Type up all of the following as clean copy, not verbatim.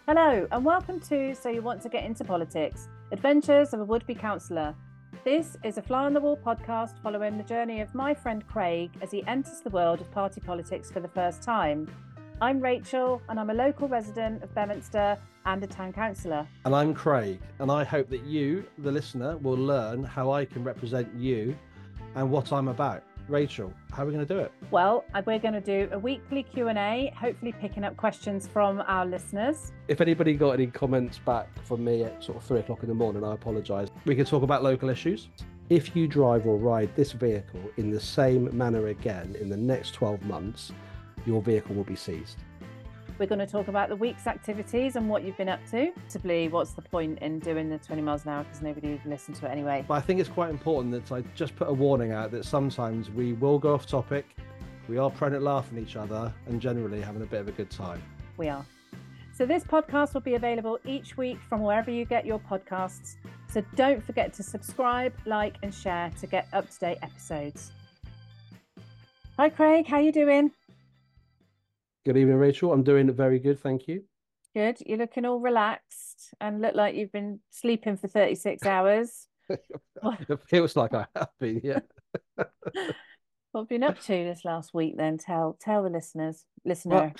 Hello, and welcome to So You Want to Get Into Politics, Adventures of a Would-Be Councillor. This is a fly on the wall podcast following the journey of my friend Craig as he enters the world of party politics for the first time. I'm Rachel, and I'm a local resident of Bedminster and a town councillor. And I'm Craig, and I hope that you, the listener, will learn how I can represent you and what I'm about. Rachel, how are we going to do it? Well, we're going to do a weekly Q&A, hopefully picking up questions from our listeners. If anybody got any comments back from me at sort of 3 o'clock in the morning, I apologise. We can talk about local issues. If you drive or ride this vehicle in the same manner again in the next 12 months, your vehicle will be seized. We're going to talk about the week's activities and what you've been up to. Possibly, what's the point in doing the 20 miles an hour because nobody would listen to it anyway. But I think it's quite important that I just put a warning out that sometimes we will go off topic. We are prone at laughing at each other and generally having a bit of a good time. We are. So this podcast will be available each week from wherever you get your podcasts. So don't forget to subscribe, like and share to get up-to-date episodes. Hi Craig, how you doing? Good evening, Rachel. I'm doing very good, thank you. Good. You're looking all relaxed and look like you've been sleeping for 36 hours. It feels like I have been, yeah. What have you been up to this last week then? Tell the listener. Well,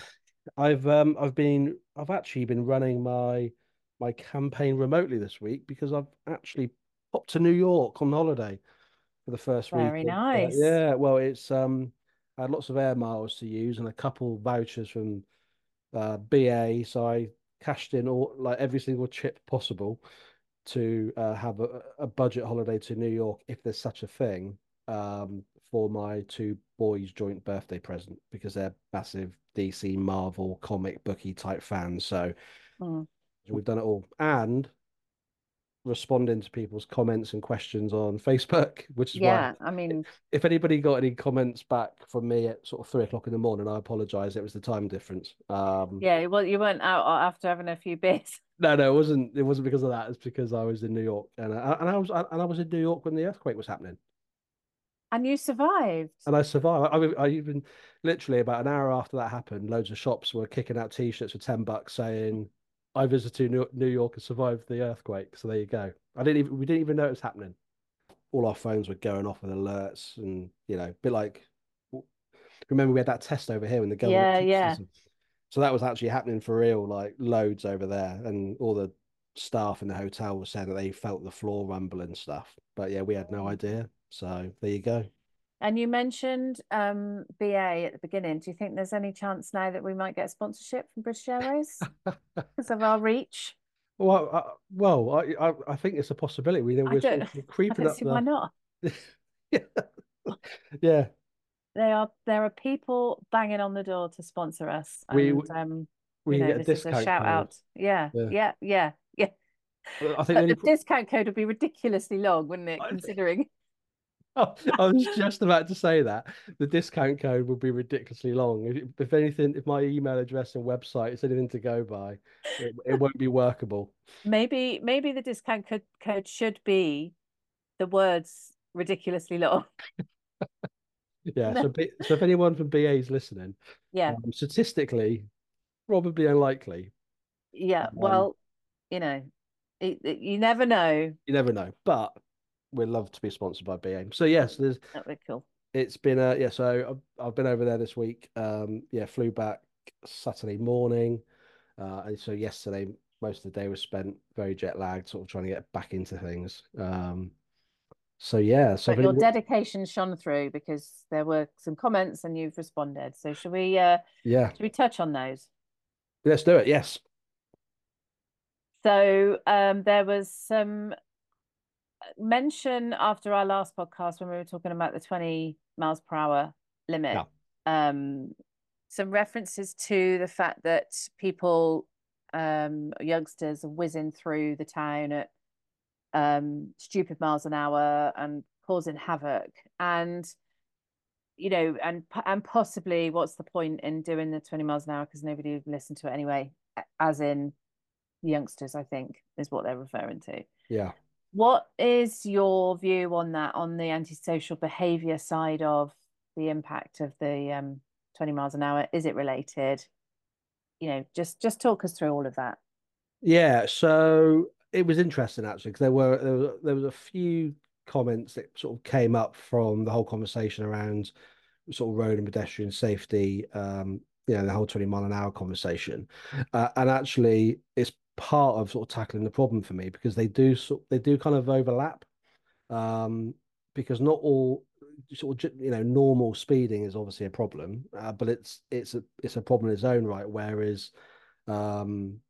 I've actually been running my campaign remotely this week because I've actually popped to New York on holiday for the first week. Very nice. Yeah, well, it's I had lots of air miles to use and a couple vouchers from BA, so I cashed in every single chip possible to have a budget holiday to New York, if there's such a thing, for my two boys' joint birthday present because they're massive DC Marvel comic booky type fans. So we've done it all and responding to people's comments and questions on Facebook, which is why I mean, if anybody got any comments back from me at sort of 3 o'clock in the morning, I apologize. It was the time difference. yeah, well, you weren't out after having a few beers. No, it wasn't because of that. It's because I was in New York and I was in New York when the earthquake was happening. And you survived. And I survived. I even literally about an hour after that happened, loads of shops were kicking out T-shirts for $10 saying, I visited New York and survived the earthquake. So there you go. We didn't even know it was happening. All our phones were going off with alerts and, a bit like, remember we had that test over here when the government. Yeah. So that was actually happening for real, like loads over there. And all the staff in the hotel were saying that they felt the floor rumble and stuff. But yeah, we had no idea. So there you go. And you mentioned BA at the beginning. Do you think there's any chance now that we might get a sponsorship from British Airways because of our reach? Well, I think it's a possibility. We're creeping up. Why not? Yeah. There are people banging on the door to sponsor us. We and, can get a this discount is a shout code. out. Yeah. I think the discount code would be ridiculously long, wouldn't it? Considering. I was just about to say that the discount code would be ridiculously long. If anything, if my email address and website is anything to go by, it won't be workable. Maybe the discount code should be the words ridiculously long. Yeah. So if anyone from BA is listening, statistically, probably unlikely. Yeah. Well, you never know. You never know, but we'd love to be sponsored by BA. So yes, that would be cool. It's been so I've been over there this week. Flew back Saturday morning. And so yesterday, most of the day was spent very jet lagged, sort of trying to get back into things. So your dedication shone through because there were some comments and you've responded. So should we touch on those? Let's do it. Yes. So there was some mention after our last podcast when we were talking about the 20 miles per hour limit. Yeah. Some references to the fact that people, youngsters, are whizzing through the town at stupid miles an hour and causing havoc, and and possibly what's the point in doing the 20 miles an hour because nobody would listen to it anyway, as in youngsters, I think is what they're referring to. Yeah. What is your view on that, on the antisocial behavior side of the impact of the 20 miles an hour? Is it related? Just talk us through all of that. Yeah, so it was interesting actually because there was a few comments that sort of came up from the whole conversation around sort of road and pedestrian safety, the whole 20 mile an hour conversation. And actually it's part of sort of tackling the problem for me because they do kind of overlap. Um, because not all sort of normal speeding is obviously a problem, but it's a problem in its own right. Whereas um,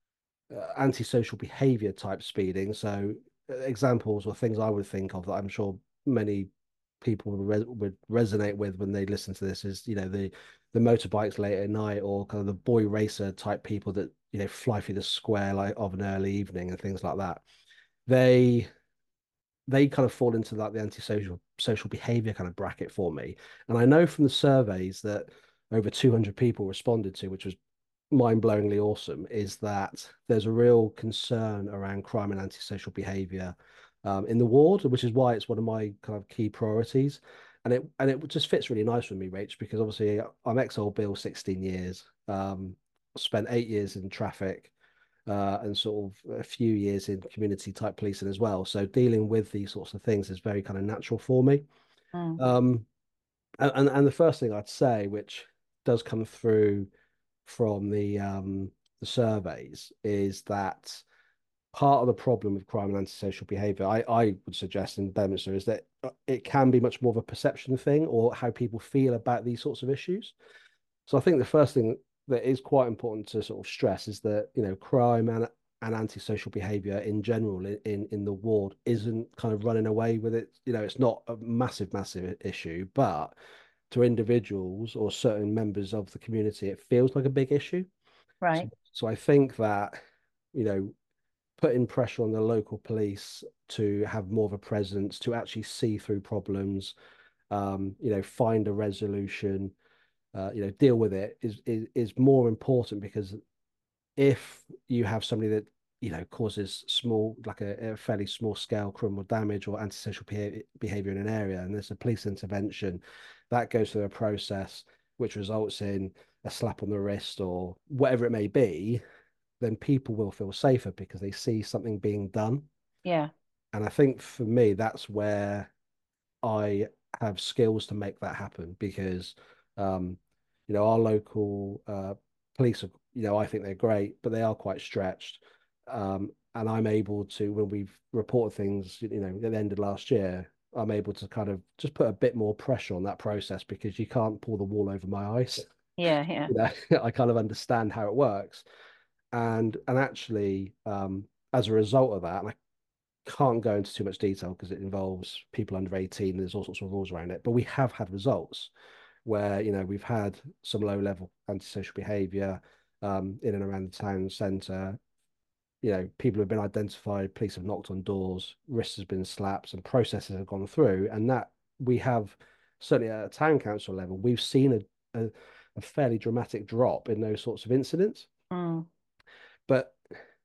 antisocial behavior type speeding. So examples or things I would think of that I'm sure many people would resonate with when they listen to this is the motorbikes late at night or kind of the boy racer type people that fly through the square like of an early evening and things like that. They they kind of fall into like the antisocial social behavior kind of bracket for me. And I know from the surveys that over 200 people responded to, which was mind-blowingly awesome, is that there's a real concern around crime and antisocial behavior in the ward, which is why it's one of my kind of key priorities. And it just fits really nice with me, Rach, because obviously I'm ex-Old Bill 16 years, spent 8 years in traffic, and sort of a few years in community type policing as well. So dealing with these sorts of things is very kind of natural for me. Mm. Um, and the first thing I'd say, which does come through from the surveys, is that part of the problem with crime and antisocial behavior, I would suggest in Bedminster, is that it can be much more of a perception thing or how people feel about these sorts of issues. So I think the first thing that is quite important to sort of stress is that crime and antisocial behaviour in general in the ward isn't kind of running away with it. It's not a massive issue, but to individuals or certain members of the community, it feels like a big issue. So, Right. so I think that you know putting pressure on the local police to have more of a presence, to actually see through problems, find a resolution, deal with it is more important because if you have somebody that causes small, like a fairly small scale criminal damage or antisocial behavior in an area, and there's a police intervention, that goes through a process which results in a slap on the wrist or whatever it may be, then people will feel safer because they see something being done. Yeah. And I think for me, that's where I have skills to make that happen because, um, our local police, I think they're great, but they are quite stretched. And I'm able to, when we've reported things, at the end of last year, I'm able to kind of just put a bit more pressure on that process because you can't pull the wool over my eyes. Yeah. Yeah. I kind of understand how it works. And actually, as a result of that, and I can't go into too much detail because it involves people under 18 and there's all sorts of rules around it, but we have had results where we've had some low level antisocial behavior in and around the town centre. People have been identified, police have knocked on doors, wrists has been slapped, and processes have gone through. And that we have, certainly at a town council level, we've seen a fairly dramatic drop in those sorts of incidents. Mm. But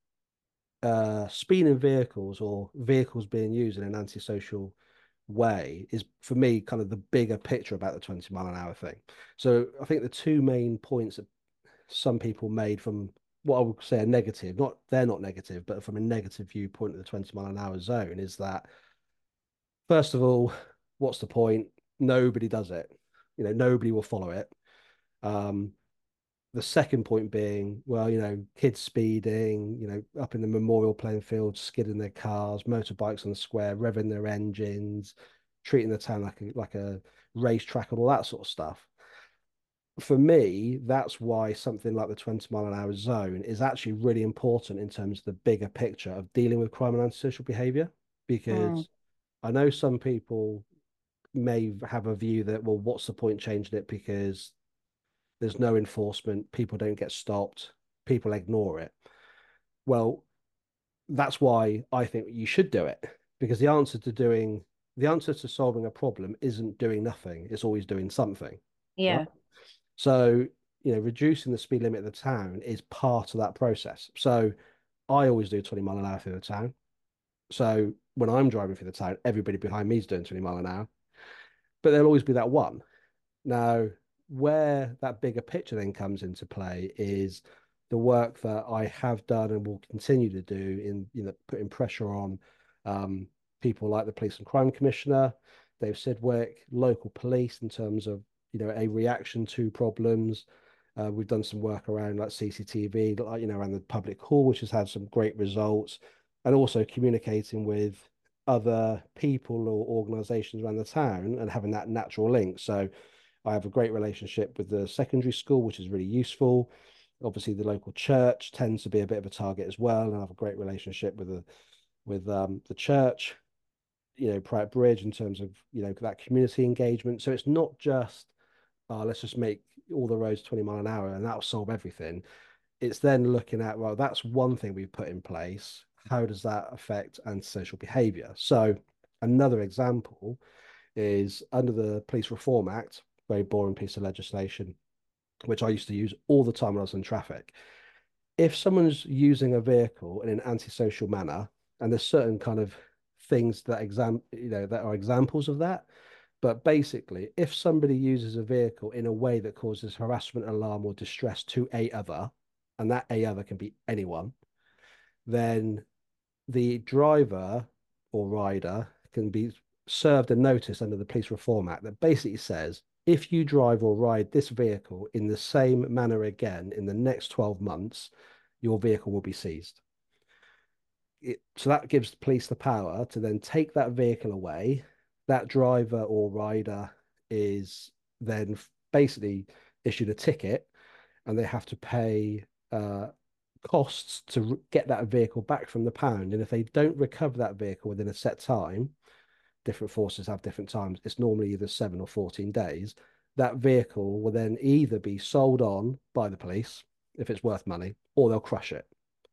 speeding vehicles or vehicles being used in an antisocial way is for me kind of the bigger picture about the 20 mile an hour thing. So I think the two main points that some people made from what I would say a negative, not they're not negative, but from a negative viewpoint of the 20 mile an hour zone is that first of all, what's the point? Nobody does it. Nobody will follow it. Um, the second point being, well, kids speeding, up in the memorial playing field, skidding their cars, motorbikes on the square, revving their engines, treating the town like a racetrack and all that sort of stuff. For me, that's why something like the 20 mile an hour zone is actually really important in terms of the bigger picture of dealing with crime and antisocial behavior. Mm. Because I know some people may have a view that, well, what's the point changing it because there's no enforcement, people don't get stopped, people ignore it. Well, that's why I think you should do it because the answer to solving a problem isn't doing nothing, it's always doing something, right? Yeah. So, reducing the speed limit of the town is part of that process. So I always do 20 mile an hour through the town. So when I'm driving through the town, everybody behind me is doing 20 mile an hour, but there'll always be that one. Now, where that bigger picture then comes into play is the work that I have done and will continue to do in, putting pressure on um, people like the Police and Crime Commissioner, Dave Sidgwick, local police in terms of, a reaction to problems. We've done some work around like CCTV, like, around the public hall, which has had some great results, and also communicating with other people or organizations around the town and having that natural link. So I have a great relationship with the secondary school, which is really useful. Obviously, the local church tends to be a bit of a target as well, and I have a great relationship with the church, Prior Bridge, in terms of that community engagement. So it's not just let's just make all the roads 20 mile an hour and that'll solve everything. It's then looking at, well, that's one thing we've put in place. How does that affect antisocial behaviour? So another example is under the Police Reform Act, very boring piece of legislation, which I used to use all the time when I was in traffic. If someone's using a vehicle in an antisocial manner, and there's certain kind of things that are examples of that, but basically, if somebody uses a vehicle in a way that causes harassment, alarm, or distress to a other, and that a other can be anyone, then the driver or rider can be served a notice under the Police Reform Act that basically says, if you drive or ride this vehicle in the same manner again in the next 12 months, your vehicle will be seized. So that gives the police the power to then take that vehicle away. That driver or rider is then basically issued a ticket, and they have to pay costs to get that vehicle back from the pound. And if they don't recover that vehicle within a set time, different forces have different times. It's normally either 7 or 14 days. That vehicle will then either be sold on by the police if it's worth money, or they'll crush it.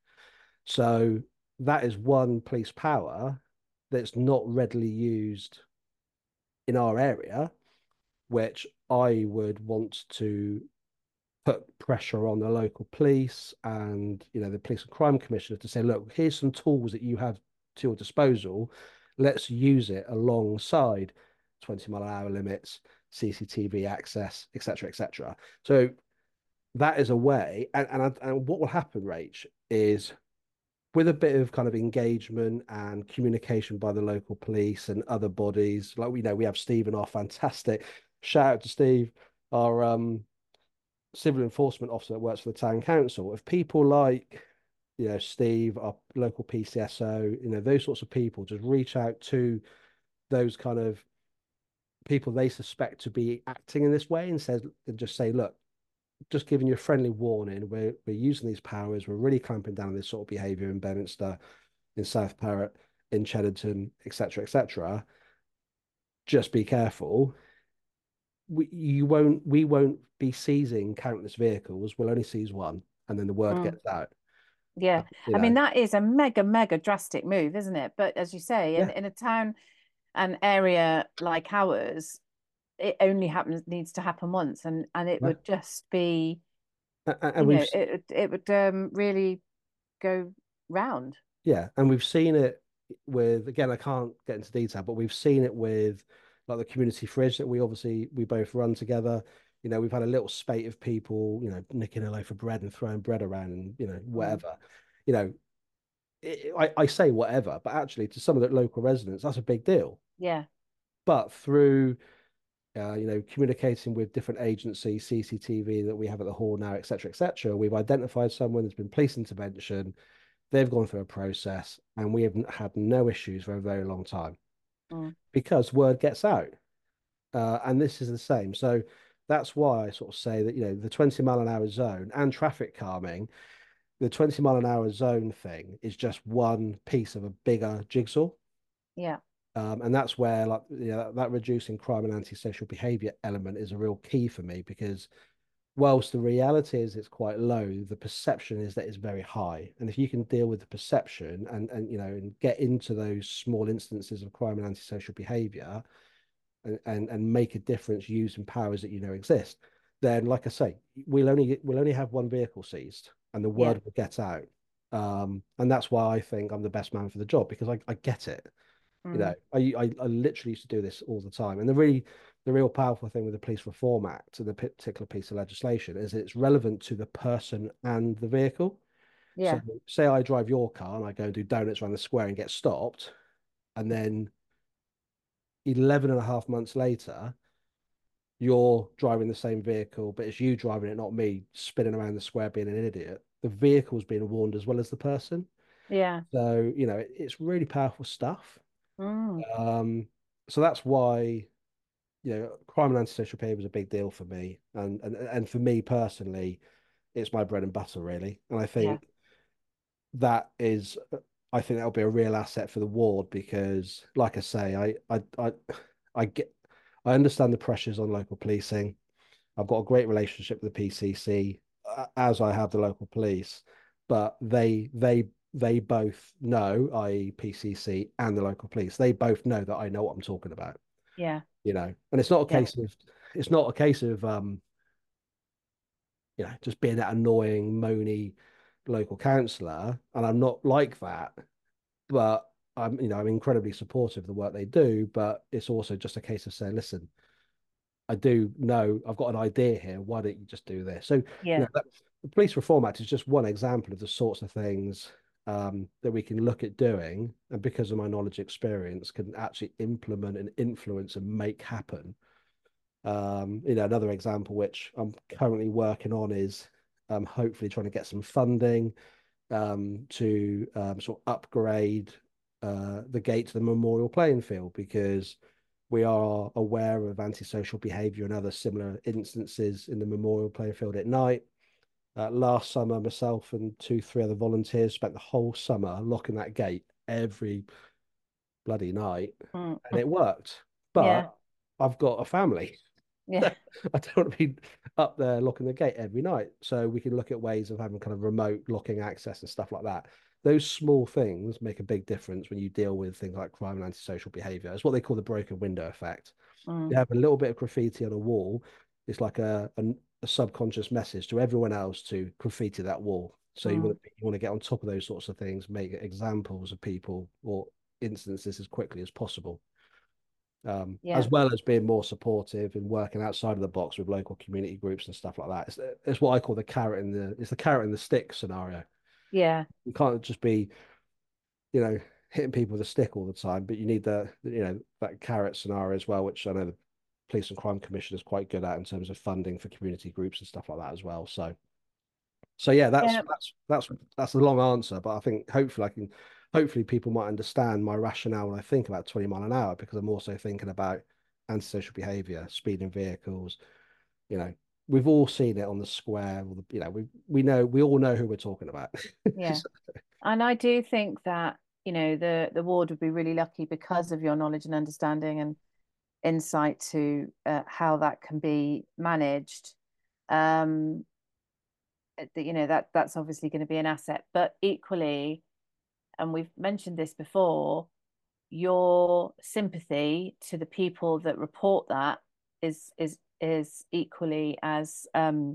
So that is one police power that's not readily used in our area, which I would want to put pressure on the local police and the police and crime commissioner to say, look, here's some tools that you have to your disposal. Let's use it alongside 20 mile an hour limits, CCTV access, etc., etc. So that is a way. And what will happen, Rach, is with a bit of kind of engagement and communication by the local police and other bodies, like we have Stephen, our fantastic, shout out to Steve, our civil enforcement officer that works for the town council. If people like Steve, our local PCSO, those sorts of people just reach out to those kind of people they suspect to be acting in this way and just say, look, just giving you a friendly warning, we're using these powers, we're really clamping down on this sort of behaviour in Bedminster, in South Parrot, in Cheddington, etc., etc. Just be careful. We won't be seizing countless vehicles. We'll only seize one, and then the word gets out. Yeah. I mean, that is a mega drastic move, isn't it? But as you say, in a town and area like ours, it only needs to happen once, and it would just be, it would really go round. Yeah, and we've seen it with, again, I can't get into detail, but we've seen it with like the community fridge that we both run together. We've had a little spate of people, nicking a loaf of bread and throwing bread around and, whatever. I say whatever, but actually to some of the local residents, that's a big deal. Yeah. But through communicating with different agencies, CCTV that we have at the hall now, etc., etc., we've identified someone, there's been police intervention, they've gone through a process, and we have had no issues for a very long time because word gets out. And this is the same. So that's why I sort of say that, the 20 mile an hour zone and traffic calming, the 20 mile an hour zone thing is just one piece of a bigger jigsaw. Yeah. And that's where that reducing crime and antisocial behaviour element is a real key for me, because whilst the reality is it's quite low, the perception is that it's very high. And if you can deal with the perception and get into those small instances of crime and antisocial behaviour and make a difference using powers that exist, then like I say, we'll only have one vehicle seized and the word will get out. And that's why I think I'm the best man for the job, because I get it. You know, I literally used to do this all the time. And the real powerful thing with the Police Reform Act and the particular piece of legislation is it's relevant to the person and the vehicle. So Yeah. say I drive your car and I go and do donuts around the square and get stopped, and then 11 and a half months later, you're driving the same vehicle, but it's you driving it, not me spinning around the square being an idiot. The vehicle's being warned as well as the person. Yeah. So, you know, it's really powerful stuff. Mm. Um, so that's why, you know, crime and antisocial behavior is a big deal for me. And for me personally, it's my bread and butter, really. And I Yeah. think that is, I think that'll be a real asset for the ward because, like I say, I get, I understand the pressures on local policing. I've got a great relationship with the PCC, as I have the local police, but they both know, i.e., PCC and the local police, they both know that I know what I'm talking about. Yeah. You know, and it's not a Yeah. case of it's not a case of you know, just being that annoying, moany local councillor, and I'm not like that, but I'm, you know, I'm incredibly supportive of the work they do, but it's also just a case of saying, listen, I do know I've got an idea here. Why don't you just do this? So, you Yeah. know, the Police Reform Act is just one example of the sorts of things that we can look at doing, and because of my knowledge experience, can actually implement and influence and make happen. You know, another example which I'm currently working on is hopefully trying to get some funding to sort of upgrade the gate to the memorial playing field because we are aware of antisocial behaviour and other similar instances in the memorial playing field at night. Last summer, myself and two, three other volunteers spent the whole summer locking that gate every bloody night, Mm. and it worked. Yeah. But I've got a family. Yeah. I don't want to be up there locking the gate every night. So we can look at ways of having kind of remote locking access and stuff like that. Those small things make a big difference when you deal with things like crime and antisocial behavior. It's what they call the broken window effect. You Mm. have a little bit of graffiti on a wall. It's like a subconscious message to everyone else to graffiti that wall. So Mm. you want to get on top of those sorts of things, make examples of people or instances as quickly as possible, Yeah. as well as being more supportive and working outside of the box with local community groups and stuff like that. It's what I call the carrot and the carrot and the stick scenario. Yeah. You can't just be, you know, hitting people with a stick all the time, but you need you know, that carrot scenario as well, which I know the Police and Crime Commission is quite good at in terms of funding for community groups and stuff like that as well. So yeah, Yeah. that's a long answer, but I think hopefully people might understand my rationale when I think about 20 mile an hour because I'm also thinking about antisocial behavior, speeding vehicles. You know, we've all seen it on the square. You know, we all know who we're talking about. Yeah. And I do think that, you know, the ward would be really lucky because of your knowledge and understanding and insight to how that can be managed. Um, you know, that's obviously going to be an asset, but equally, and we've mentioned this before, your sympathy to the people that report that is equally as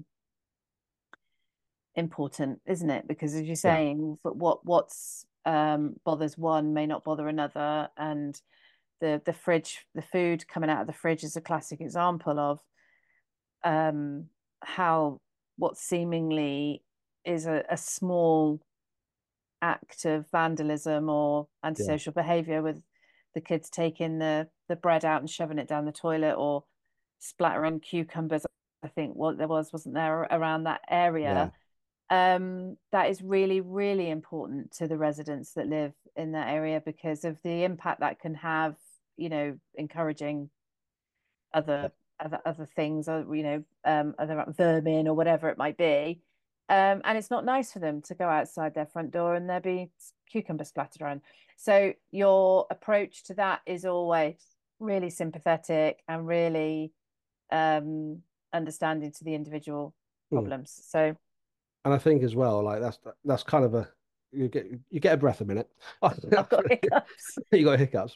important, isn't it? Because as you're Yeah, saying, what's bothers one may not bother another, and the fridge, the food coming out of the fridge is a classic example of um how what seemingly is a small act of vandalism or yeah, antisocial behavior with the kids taking the bread out and shoving it down the toilet or splattering cucumbers. I think what there wasn't there around that yeah, area. That is really, really important to the residents that live in that area because of the impact that can have, you know, encouraging yeah, other things, or you know, other vermin or whatever it might be. And it's not nice for them to go outside their front door and there be cucumber splattered around. So your approach to that is always really sympathetic and really um, understanding to the individual mm. problems. So And I think as well, like that's kind of a you get a breath a minute. I've got hiccups. You got hiccups.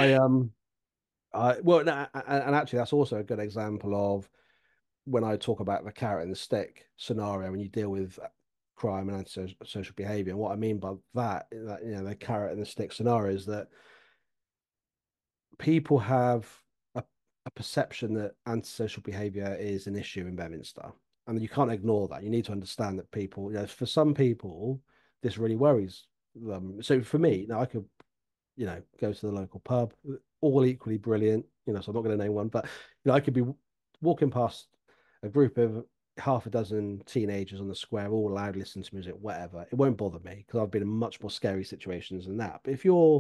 I well, no, and actually, that's also a good example of when I talk about the carrot and the stick scenario when you deal with crime and antisocial behavior. And what I mean by that, you know, the carrot and the stick scenario is that people have a perception that antisocial behaviour is an issue in Bedminster, and you can't ignore that. You need to understand that people, for some people, this really worries them. So for me, now I could, go to the local pub, all equally brilliant, so I'm not going to name one, but I could be walking past a group of half a dozen teenagers on the square, all loud, listening to music, whatever. It won't bother me because I've been in much more scary situations than that. But if you're,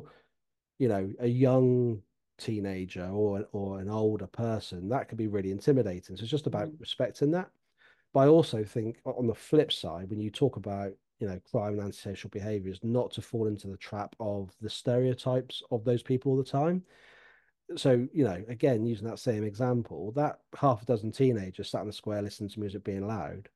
a young teenager or an older person, that could be really intimidating. So it's just about respecting that. But I also think on the flip side, when you talk about, crime and antisocial behaviors, not to fall into the trap of the stereotypes of those people all the time. So, again, using that same example, that half a dozen teenagers sat in the square listening to music being loud,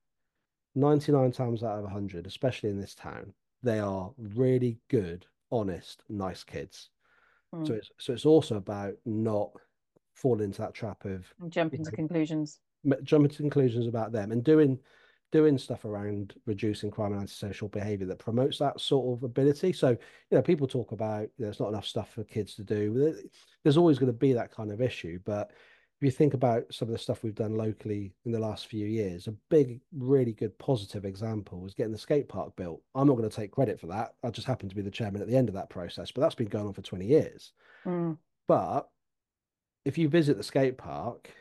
99 times out of 100, especially in this town, they are really good, honest, nice kids. So it's also about not falling into that trap of jumping to conclusions. Jumping to conclusions about them and doing stuff around reducing crime and antisocial behavior that promotes that sort of ability. So, people talk about there's not enough stuff for kids to do. There's always going to be that kind of issue. But if you think about some of the stuff we've done locally in the last few years, a big, really good positive example was getting the skate park built. I'm not going to take credit for that. I just happened to be the chairman at the end of that process, but that's been going on for 20 years. But if you visit the skate park,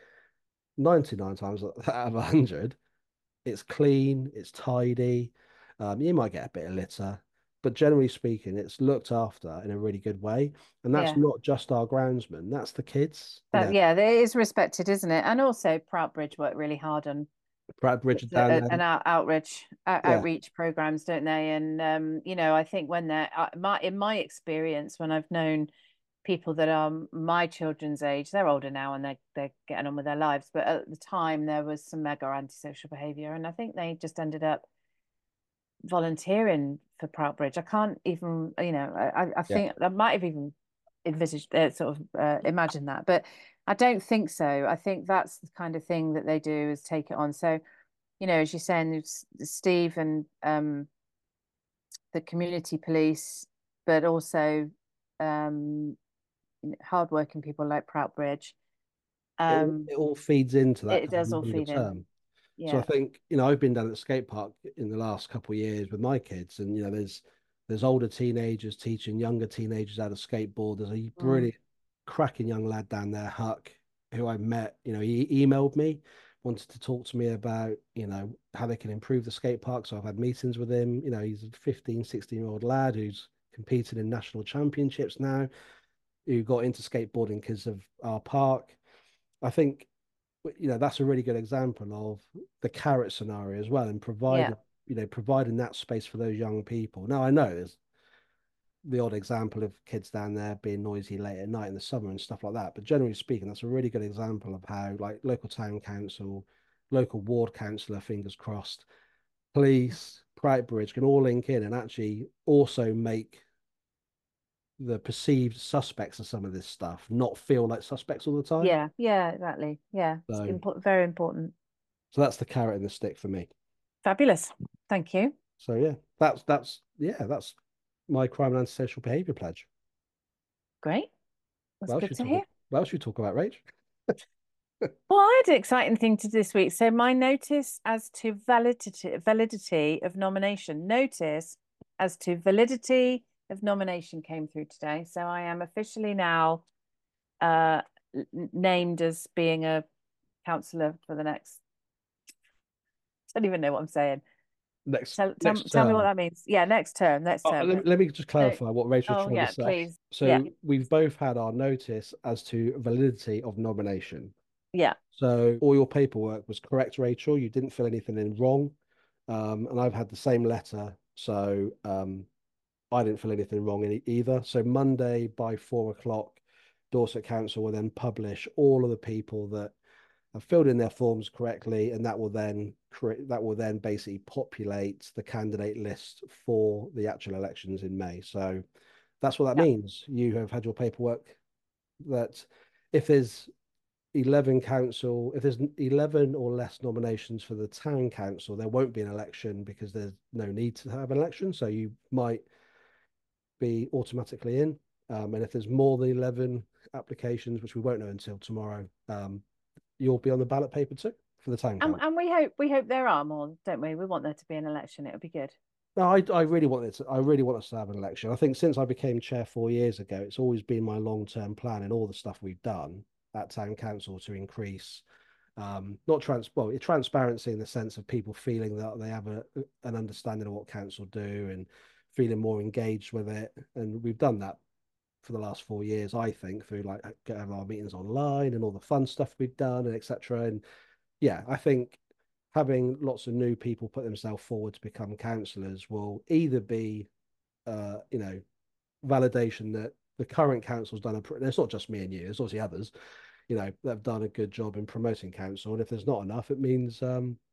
99 times out of 100, it's clean, it's tidy. You might get a bit of litter, but generally speaking, it's looked after in a really good way. And that's not just our groundsmen, that's the kids. Yeah, it is respected, isn't it? And also Proudbridge work really hard on Brad Bridget down there. and outreach programs, don't they? And I think when they're in my experience, when I've known people that are my children's age, they're older now and they're getting on with their lives. But at the time, there was some mega antisocial behaviour, and I think they just ended up volunteering for Proudbridge. I can't even, I think I might have even envisaged, imagine that, but I don't think so. I think that's the kind of thing that they do is take it on. So, as you're saying, Steve and the community police, but also hardworking people like Proudbridge. It all feeds into that It kind of does all longer feed in. term. So I Yeah. think, I've been down at the skate park in the last couple of years with my kids, and there's older teenagers teaching younger teenagers how to skateboard. There's a brilliant, cracking young lad down there, Huck, who I met. He emailed me, wanted to talk to me about, how they can improve the skate park. So I've had meetings with him. He's a 15, 16-year-old lad who's competed in national championships now, who got into skateboarding because of our park. I think that's a really good example of the carrot scenario as well, and providing that space for those young people. Now I know there's the odd example of kids down there being noisy late at night in the summer and stuff like that, but generally speaking, that's a really good example of how, like, local town council, local ward councillor, fingers crossed, police, Bridge can all link in and actually also make the perceived suspects of some of this stuff not feel like suspects all the time. Yeah, exactly. Yeah, it's So, very important. so that's the carrot and the stick for me. Fabulous. Thank you. So yeah, that's my crime and antisocial behaviour pledge. Great. That's good to hear. What else should we talk about, Rach? Well, I had an exciting thing to this week. So my notice as to validity of nomination. Notice as to validity of nomination came through today. So I am officially now named as being a councillor for the next. I don't even know what I'm saying. Tell me what that means. Yeah, next term. Let me just clarify what Rachel's trying to say. Please. So we've both had our notice as to validity of nomination. Yeah. So all your paperwork was correct, Rachel. You didn't fill anything in wrong. And I've had the same letter. So I didn't fill anything wrong in it either. So Monday by 4 o'clock, Dorset Council will then publish all of the people that have filled in their forms correctly, and that will then basically populate the candidate list for the actual elections in May. So that's what that means. You have had your paperwork that if there's 11 or less nominations for the town council, there won't be an election because there's no need to have an election. So you might be automatically in. And if there's more than 11 applications, which we won't know until tomorrow, you'll be on the ballot paper too for the town council. And we hope there are more, don't we? We want there to be an election. It would be good. No, I really want it to, I really want us to have an election. I think since I became chair 4 years ago, it's always been my long-term plan in all the stuff we've done at town council to increase not transparency in the sense of people feeling that they have an understanding of what council do and feeling more engaged with it. And we've done that for the last 4 years, I think, through like having our meetings online and all the fun stuff we've done and etc. And yeah, I think having lots of new people put themselves forward to become councillors will either be, you know, validation that the current council's done it's not just me and you, there's obviously others, you know, that have done a good job in promoting council. And if there's not enough, it means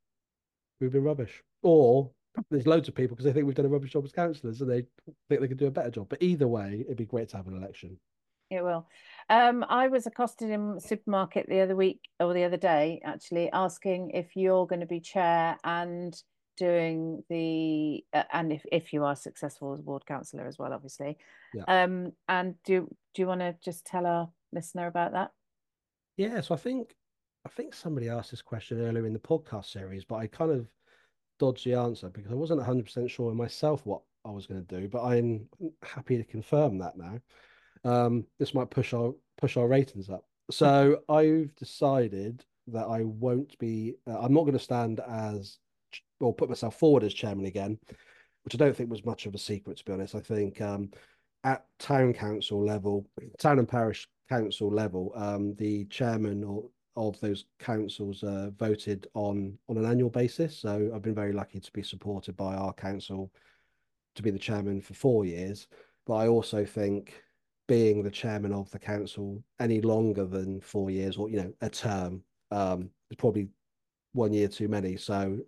we've been rubbish. Or there's loads of people because they think we've done a rubbish job as councillors and they think they could do a better job. But either way, it'd be great to have an election. It will. I was accosted in the supermarket the other week or the other day, actually, asking if you're going to be chair and doing the and if you are successful as ward councillor as well, obviously. Yeah. And do you want to just tell our listener about that? Yeah. So I think somebody asked this question earlier in the podcast series, but I kind of dodged the answer because I wasn't 100% sure myself what I was going to do, but I'm happy to confirm that now. This might push our ratings up. So I've decided that I won't be. I'm not going to stand as or put myself forward as chairman again, which I don't think was much of a secret, to be honest. I think at town council level, town and parish council level, the chairman of those councils voted on an annual basis. So I've been very lucky to be supported by our council to be the chairman for 4 years. But I also think being the chairman of the council any longer than 4 years or, you know, a term is probably 1 year too many. So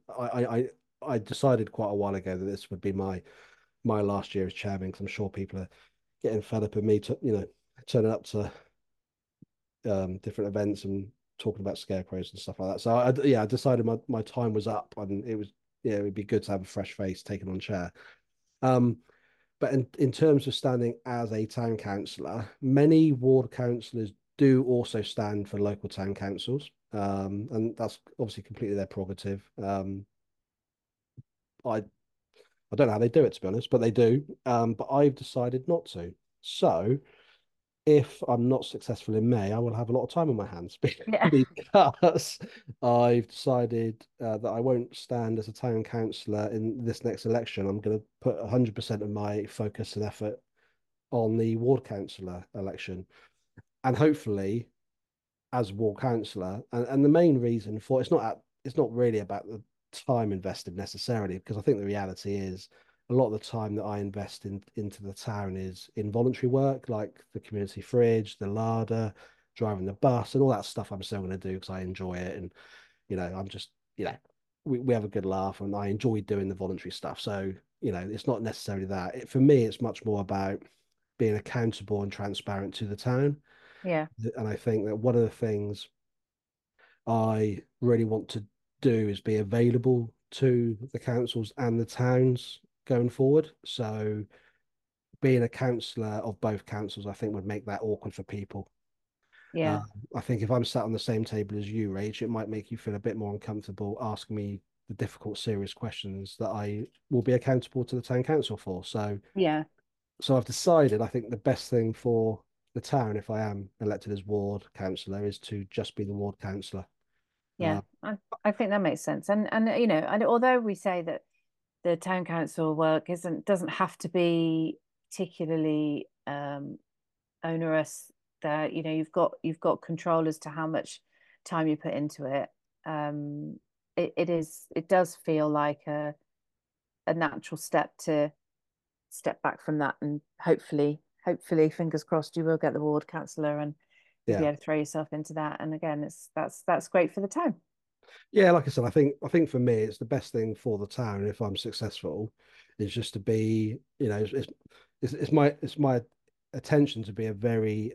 I decided quite a while ago that this would be my last year as chairman because I'm sure people are getting fed up of me to, you know, turning up to different events and talking about scarecrows and stuff like that. So I decided my time was up and it was, yeah, it would be good to have a fresh face taking on chair. Um, but in terms of standing as a town councillor, many ward councillors do also stand for local town councils. And that's obviously completely their prerogative. I don't know how they do it, to be honest, but they do. But I've decided not to. So if I'm not successful in May, I will have a lot of time on my hands Yeah. because I've decided that I won't stand as a town councillor in this next election. I'm going to put 100% of my focus and effort on the ward councillor election. And hopefully, as ward councillor, and the main reason for it's not really about the time invested necessarily, because I think the reality is a lot of the time that I invest into the town is in voluntary work, like the community fridge, the larder, driving the bus, and all that stuff I'm still going to do because I enjoy it. And, you know, I'm just, you know, we have a good laugh and I enjoy doing the voluntary stuff. So, you know, it's not necessarily that. For me, it's much more about being accountable and transparent to the town. Yeah. And I think that one of the things I really want to do is be available to the councils and the towns going forward. So being a councillor of both councils, I think would make that awkward for people. Uh, Yeah. I think if I'm sat on the same table as you, Rach, it might make you feel a bit more uncomfortable asking me the difficult, serious questions that I will be accountable to the town council for. Yeah. So I've decided I think the best thing for the town, if I am elected as ward councillor, is to just be the ward councillor. Yeah. I think that makes sense. And you know, and although we say that the town council work doesn't have to be particularly onerous, that you know you've got control as to how much time you put into it. It does feel like a natural step to step back from that, and hopefully fingers crossed you will get the ward councillor and you'll be Yeah. able to throw yourself into that. And again, that's great for the town. Yeah, like I said, I think for me, it's the best thing for the town if I'm successful, is just to be, you know, it's my attention to be a very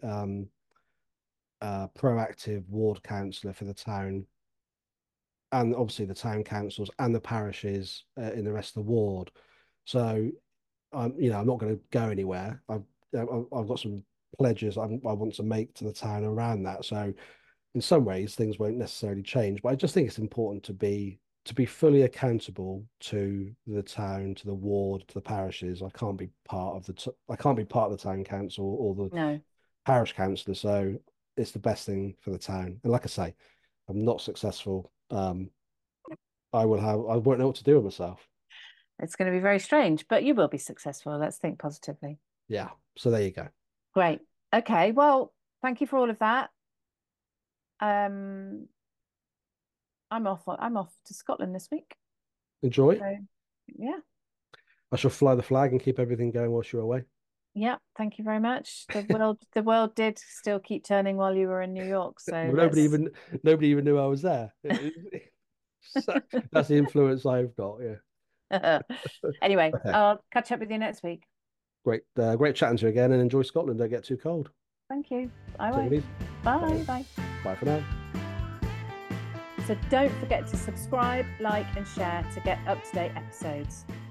proactive ward councillor for the town, and obviously the town councils and the parishes in the rest of the ward. So I'm not going to go anywhere. I've got some pledges I want to make to the town around that. So in some ways, things won't necessarily change, but I just think it's important to be fully accountable to the town, to the ward, to the parishes. I can't be part of the town council or the parish councillor. So it's the best thing for the town. And like I say, I'm not successful. I won't know what to do with myself. It's going to be very strange, but you will be successful. Let's think positively. Yeah. So there you go. Great. Okay. Well, thank you for all of that. I'm off to Scotland this week. Enjoy. So, yeah. I shall fly the flag and keep everything going whilst you're away. Yeah, thank you very much. The world did still keep turning while you were in New York. So nobody even knew I was there. So that's the influence I've got. Yeah. Anyway, Okay. I'll catch up with you next week. Great chatting to you again, and enjoy Scotland. Don't get too cold. Thank you. I will. Bye. Bye. Bye for now. So don't forget to subscribe, like, and share to get up-to-date episodes.